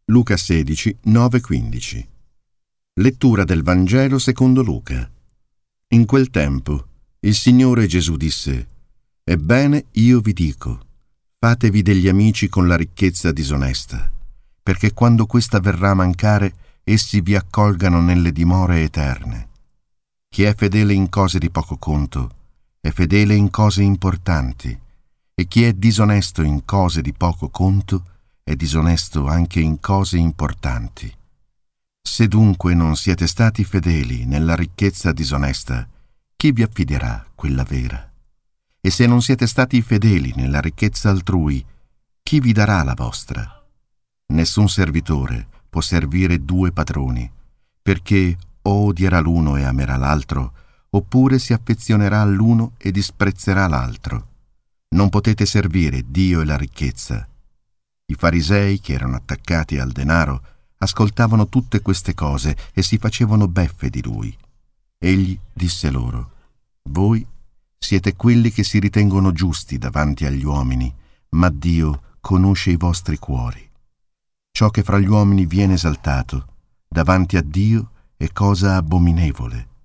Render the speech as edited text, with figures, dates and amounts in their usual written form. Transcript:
Luca 16, 9-15. Lettura del Vangelo secondo Luca. In quel tempo il Signore Gesù disse: «Ebbene, io vi dico, fatevi degli amici con la ricchezza disonesta, perché quando questa verrà a mancare, essi vi accolgano nelle dimore eterne. Chi è fedele in cose di poco conto è fedele in cose importanti, e chi è disonesto in cose di poco conto è disonesto anche in cose importanti. Se dunque non siete stati fedeli nella ricchezza disonesta, chi vi affiderà quella vera? E se non siete stati fedeli nella ricchezza altrui, chi vi darà la vostra? Nessun servitore può servire due padroni, perché o odierà l'uno e amerà l'altro, oppure si affezionerà all'uno e disprezzerà l'altro. Non potete servire Dio e la ricchezza». I farisei, che erano attaccati al denaro, ascoltavano tutte queste cose e si facevano beffe di lui. Egli disse loro: «Voi siete quelli che si ritengono giusti davanti agli uomini, ma Dio conosce i vostri cuori. Ciò che fra gli uomini viene esaltato, davanti a Dio è cosa abominevole.